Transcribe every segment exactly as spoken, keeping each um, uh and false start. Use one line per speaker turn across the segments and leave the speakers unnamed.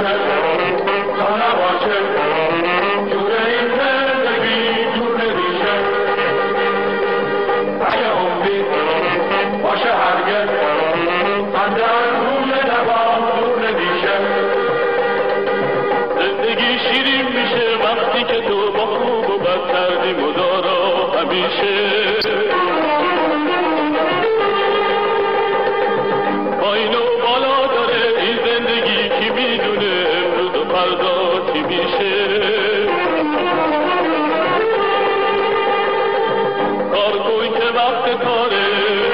باشه تا نباشه جور این زندگی جور نمیشه اگه امید باشه هرگز خنده از روی لبا دور نمیشه زندگی شیرین میشه وقتی که تو با خوب و بد کردی مدارا همیشه پایین و بالا داره این زندگی کی میدونه امروز و فردا چی میشه کار کن که وقت کاره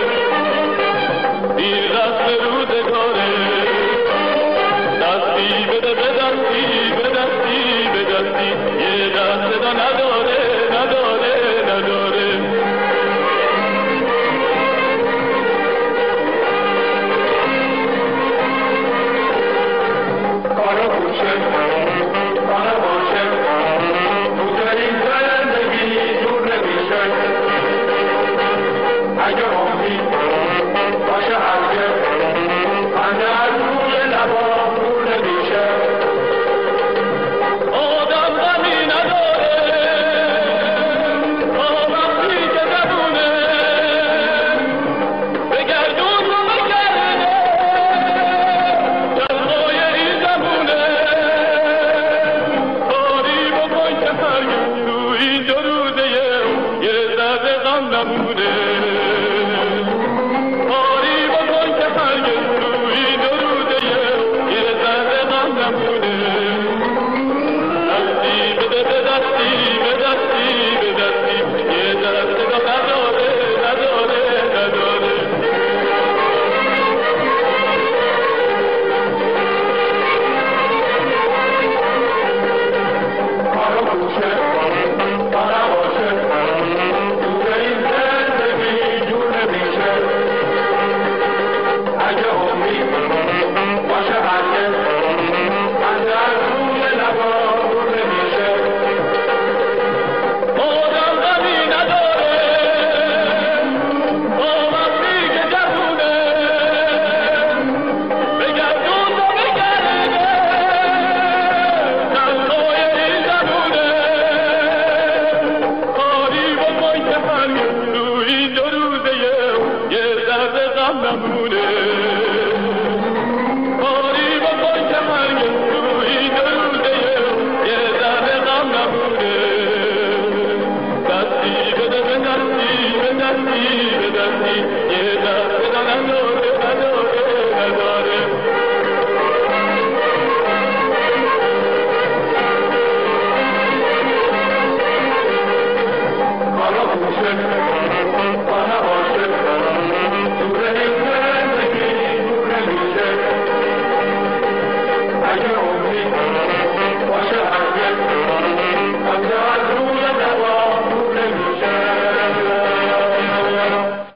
دیر رسم روزگاره دستی بده به دستی به دستی به دستی یه دست صدا نداره نداره نداره کارو کوشه کارو باشه تو این زندگی جور نمیشه اگه امید باشه هرگز خنده از روی لبا دور نمیشه آدم غمی نداره تا وقتی که زبونه بگردون و بگرده جلوی این زبونه کاری بکن که هرگز تو این دو روزه یه ذره غم نمونه کاری بکن که هرگز تو این دو روزه یه ذره غم نمونه دستی بده به دستی به دستی به دستی یه ذره صدا نداره نداره نداره کارو کوشه کارو باشه جور این زندگی جور نمیشه اگه امید باشه هرگز خنده از روی لبا دور نمیشه آدم غمی نداره تا وقتی که جوونه بگردون و بگرده دلهای این زبونه کاری بکن که هرگز تو این دو روزه یه ذره غم نمونه کاری بکن که هرگز تو این دو روزه یه ذره غم نمونه دستی بده به دستی به دستی به دستی یه ذره صدا نداره نداره نداره کارو کوشه